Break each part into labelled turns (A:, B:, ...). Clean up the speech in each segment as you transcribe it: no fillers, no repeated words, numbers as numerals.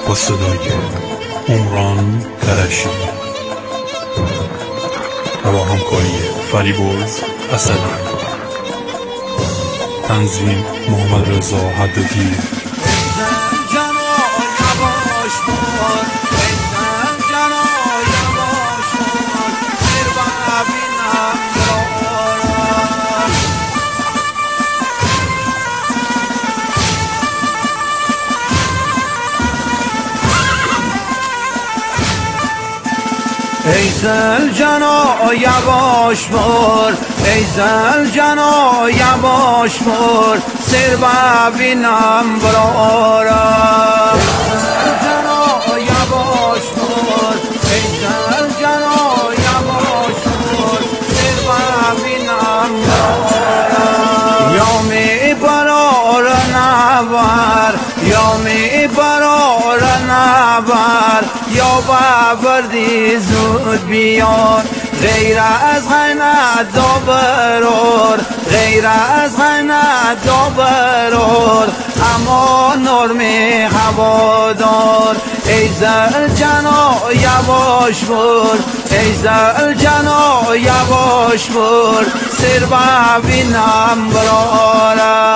A: با صدای عمران کرشی و با همکاری فریبرز اسدی، تنظیم محمد رضا حدادی.
B: ای زلجنا یواش بر، ای زلجنا یواش بر، سر ببینم برارا. زلجنا یواش بر، ای زلجنا یواش بر، سر ببینم برارا. یا می برار نبر، یا می برار نبر، یا بردی زود بیار. غیر از غنت دابرار، غیر از غنت دابرار، اما نرم هوادار. ای زلجنا یواش بر، ای زلجنا یواش بر، سر ببینم برارا.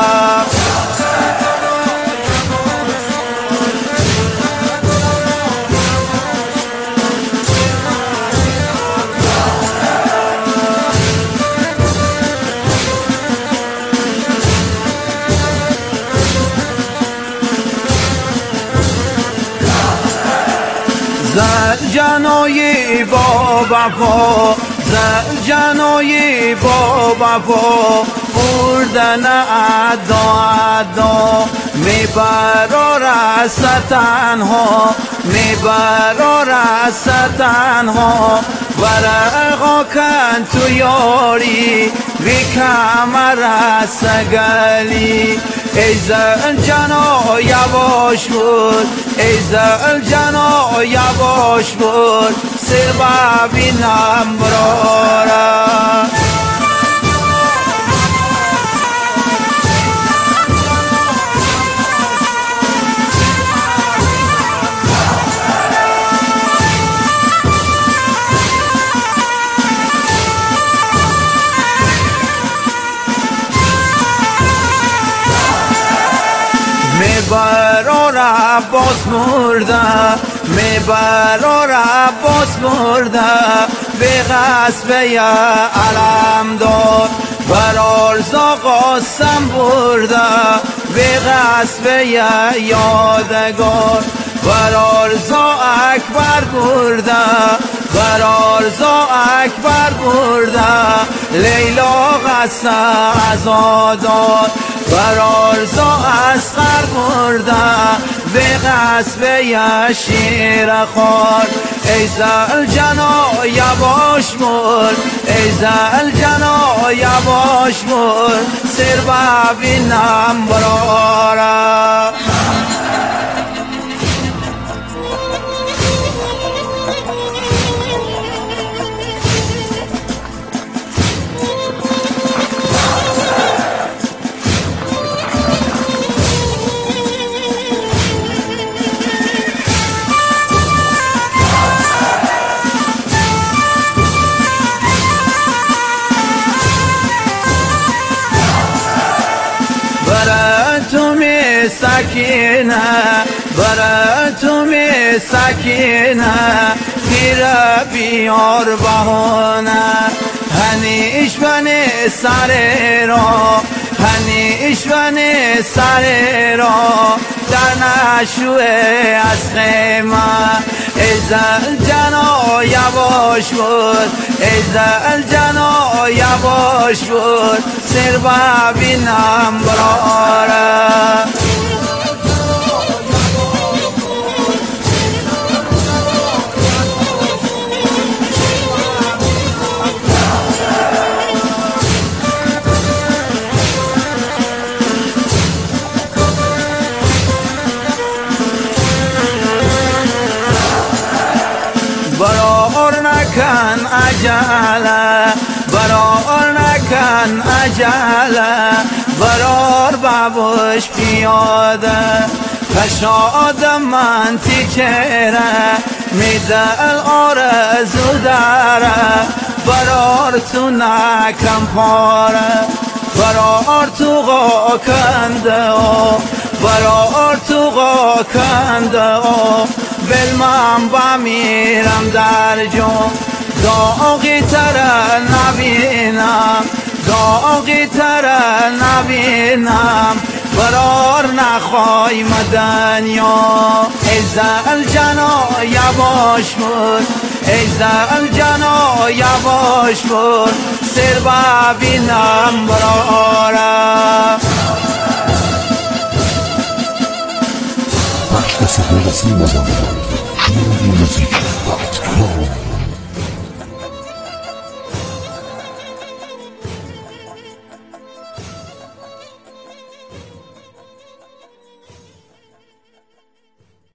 B: زلجنای با وفا، زلجنای با وفا، بردن ادا میبرار از تنها، میبرار از تنها. ورقا کن تو یاری بی کمر از سگلی. ای زلجنا یواش بر، ای زلجنا یواش بر، سر ببینم برارا. میبرار عباس مرده، میبرار عباس مرده، به غصب علم دار. برار زاغا سم برده، به غصب یادگار. برار زا اکبر برده، برار زا اکبر برده، لیلا غصه ازادار. برار زا اصغر برده، به غصب شیر خوار. ای زلجنا یواش بر، ای زلجنا یواش بر، سر ببینم برارا. سکینه براتون سکینه، گیر بیار بهانه. هنیش بنی سر را، هنیش بنی سر را، در نشوه از خیمه. ای زلجنا یواش بر، ای زلجنا یواش بر، سر ببینم برارا. برار نکن عجله، برار نکن عجله، برار بابوش پیاده. خشادم من تیکره میدل آرزو داره برار تو نکم پاره برار تو غا کنده برار تو غا کنده بل من بمیرم در جون داغی تر نبینم داغی تر نبینم برار نخوای مدنیا ای زل جنا یواش بود ای زل جنا یواش بود سر ببینم برارم
C: بخش سفر رسمی مزامه شما موزیک